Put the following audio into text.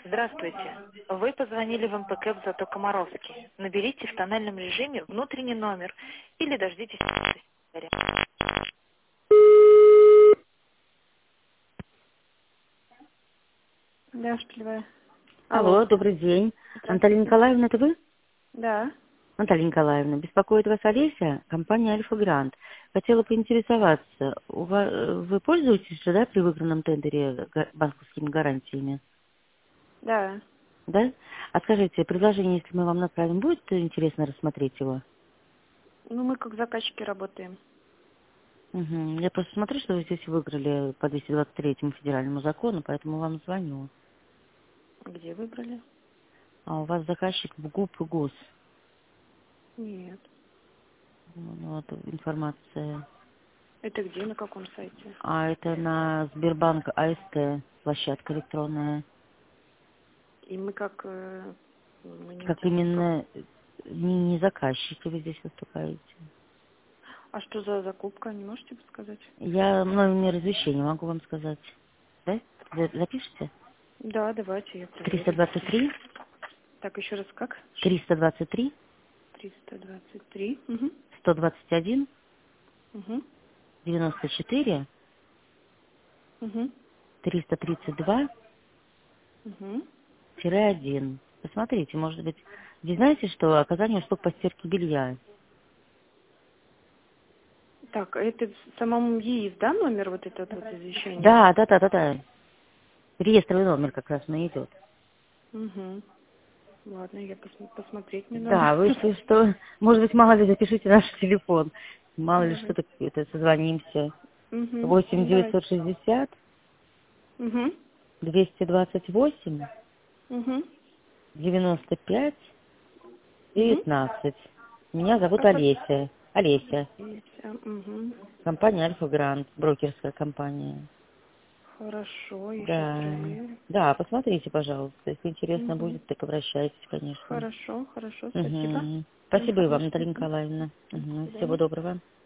Здравствуйте. Вы позвонили в МПК в Зато Комаровский. Наберите в тональном режиме внутренний номер или дождитесь секретаря. Да, Шпилевая. Алло. Алло, добрый день. Наталья Здравствуйте. Николаевна, это вы? Да. Наталья Николаевна, беспокоит вас Олеся, компания Альфа Грант. Хотела поинтересоваться, вы пользуетесь же, да, при выигранном тендере банковскими гарантиями? Да. Да? А скажите, предложение, если мы вам направим, будет интересно рассмотреть его? Ну, мы как заказчики работаем. Угу. Я просто смотрю, что вы здесь выиграли по 223 федеральному закону, поэтому вам звоню. Где выбрали? А у вас заказчик в ГУП и ГОС. Нет. Вот информация. Это где, на каком сайте? А это на Сбербанк АСТ, площадка электронная. И мы как... мы не Как участвуем как... именно не заказчики вы здесь выступаете. А что за закупка, не можете подсказать? Я номер извещения могу вам сказать. Да? Запишите? Да, давайте я проверю. 323, Так, еще раз как? 323, 323. Угу. 121, Угу. 94, Угу. 332, Угу. 1. Посмотрите, может быть, вы знаете, что оказание услуг по стирке белья? Так, а это в самом ЕИС, да, номер вот этот вот извещения? Да. Реестровый номер как раз на идет. Угу. Ладно, я посмотреть мне надо. Да, вы что, может быть, мало ли, запишите наш телефон. Мало ли, Давай. что это созвонимся. Угу. 8 Давайте. 960 Угу. 228 Угу. 95 Угу. 19. Меня зовут А как? Олеся. Олеся. Угу. Компания Альфа Грант, брокерская компания. Хорошо, я сейчас Да. проверю. Да, посмотрите, пожалуйста. Если интересно Угу. будет, так обращайтесь, конечно. Хорошо, хорошо, спасибо. Угу. Спасибо и Угу. вам, Наталья Угу. Николаевна. До Угу. Всего свидания. доброго.